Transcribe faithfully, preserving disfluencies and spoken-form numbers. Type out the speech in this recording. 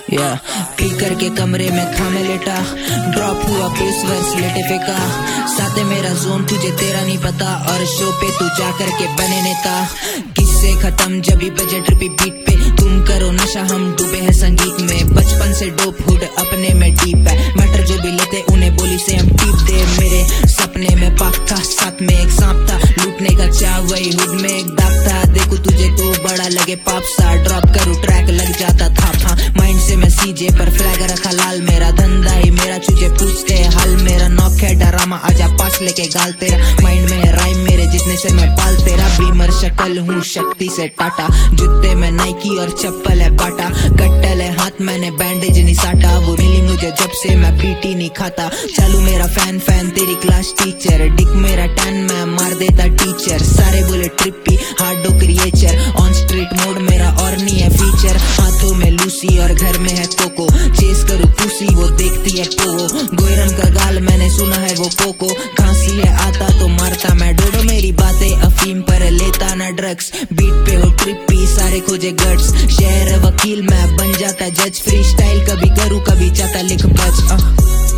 या क्लिक करके कमरे में था मैं लेटा, ड्रॉप हुआ बेस वर्स लेटे फेंका, साथ है मेरा जोन तुझे तेरा नहीं पता, और शो पे तू जा करके बने नेता। किससे खत्म जब भी बजे ट्रिपी बीट पे, तुम करो नशा हम डूबे हैं संगीत में, बचपन से डोप हुड अपने में डीप है, मैटर जो भी लेते उन्हें बोली से हम टीप दे। मेरे सपने में पाक था, साथ में एक सांप था, लूटने का चाह वही हुड में एक दाग था, देखो तुझे तो बड़ा लगे पाप सा, ड्रॉप करूँ ट्रैक लग जाता था हाँ, माइंड से मैं सीजे पर फ्लैग रखा लाल, मेरा धंधा ही मेरा तुझे पूछते हाल, मेरा नॉक है डरामा आजा पास लेके गाल, तेरा माइंड में राइम मेरे जितने से मैं पाल, तेरा बीमर शक्ल हूँ शक्ति से टाटा, जूते में नाइकी और चप्पल है बाटा, कट्टल है हाथ मैंने बैंडेज नहीं साटा, वो मिली मुझे जब से मैं पीटी नहीं खाता, चालू मेरा फैन फैन तेरी क्लास टीचर, डिक मेरा टैन मैं मार देता टीचर, सारे बोले ट्रिपी हार्डो क्रिएचर, ऑन स्ट्रीट मोड मेरा और नहीं है फीचर, हाथों में लूसी और घर में है कोको, चेस करूँ पूसी वो देखती है पोगो, गोयरन का गाल मैंने सुना है वो पोको, खांसी है आता तो मारता मैं डोडो, मेरी बातें अफीम पर लेता ना ड्रग्स, बीट पे हो ट्रिपी सारे खोजे गट्स, शहर वकील मैं बन जाता जज, फ्री स्टाइल कभी करूँ कभी चाहता लिख बच।